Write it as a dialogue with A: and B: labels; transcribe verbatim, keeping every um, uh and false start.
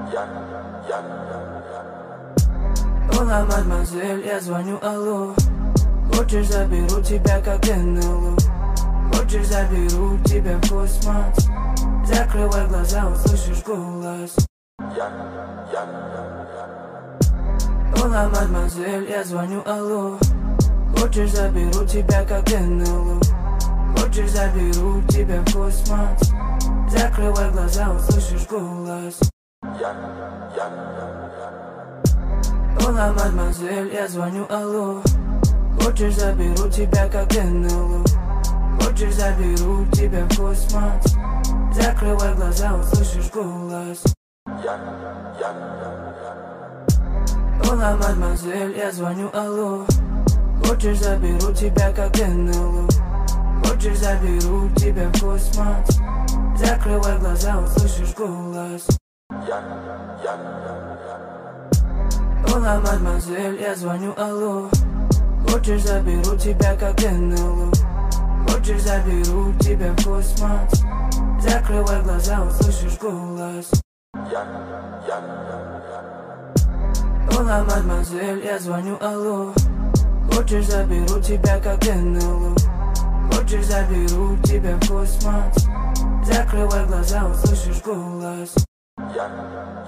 A: Ола, мадемуазель, я звоню, алло. Хочешь, заберу тебя как эн эл о. Хочешь, заберу тебя в космос. Закрывай глаза, услышишь голос. Ола, мадемуазель, я звоню, алло. Хочешь, заберу тебя как эн эл о. Хочешь, заберу тебя в космос. Закрывай глаза, услышишь голос. Ола, мадемуазель, я звоню, алло. Хочешь, заберу тебя как эн эл о. Хочешь, заберу тебя в космос. Закрывай глаза, услышишь голос. Ола, мадемуазель, я звоню, алло. Хочешь, заберу тебя как эн эл о. Хочешь, заберу тебя в космос. Закрывай глаза, услышишь голос. Ола, мадемуазель, я звоню, алло. Хочешь, заберу тебя как эн эл о. Хочешь, заберу тебя в космос. Закрывай глаза, услышишь голос. Ола, мадемуазель, я звоню, алло. Хочешь, заберу тебя как эн эл о. Хочешь, заберу тебя в космос. Закрывай глаза, услышишь голос.